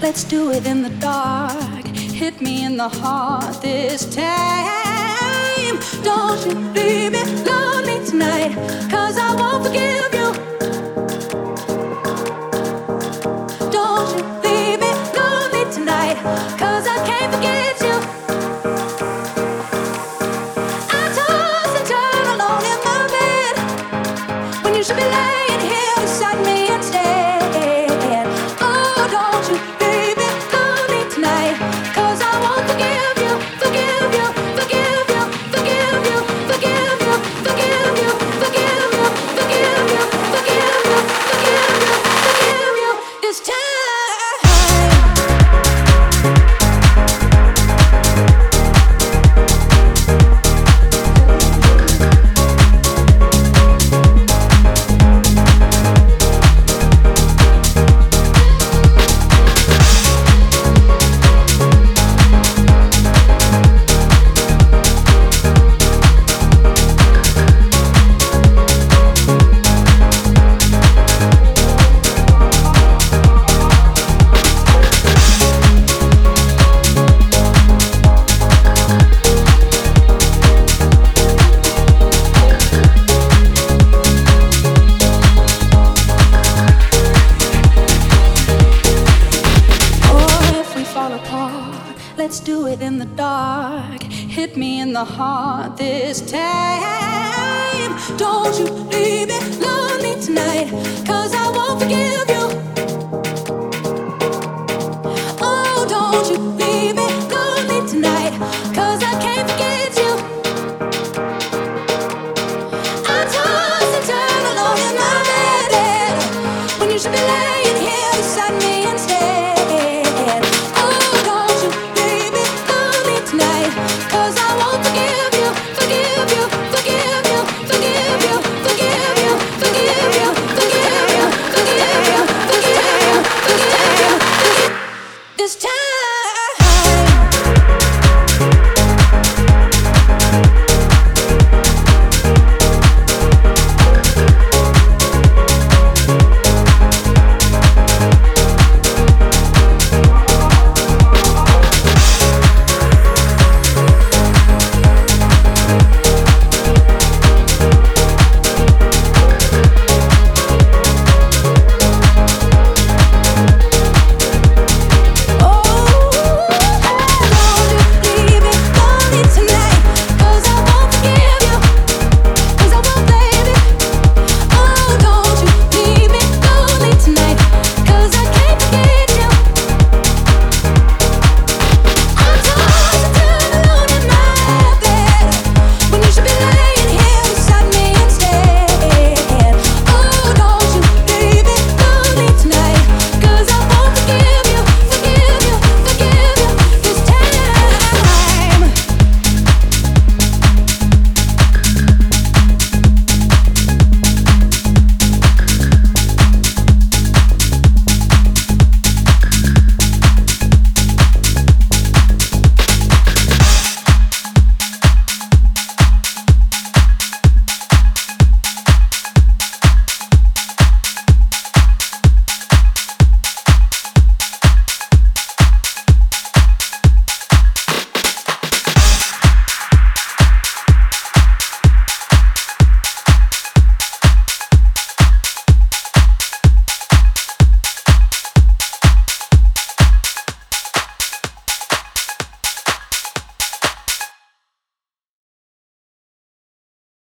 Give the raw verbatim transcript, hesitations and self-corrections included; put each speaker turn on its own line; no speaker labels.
Let's do it in the dark. Hit me in the heart this time. Don't you leave me lonely tonight, 'cause I won't forgive you. Don't you leave me lonely tonight, 'cause I can't forget you. I toss and turn alone in my bed when you should be laying here beside me instead. Oh, don't you leave me lonely tonight, 'cause I won't forgive you, forgive you, forgive you, forgive you, forgive you, forgive you, forgive you, forgive you, forgive you, forgive you, forgive you this time. Let's do it in the dark. Hit me in the heart this time. Don't you leave me lonely tonight.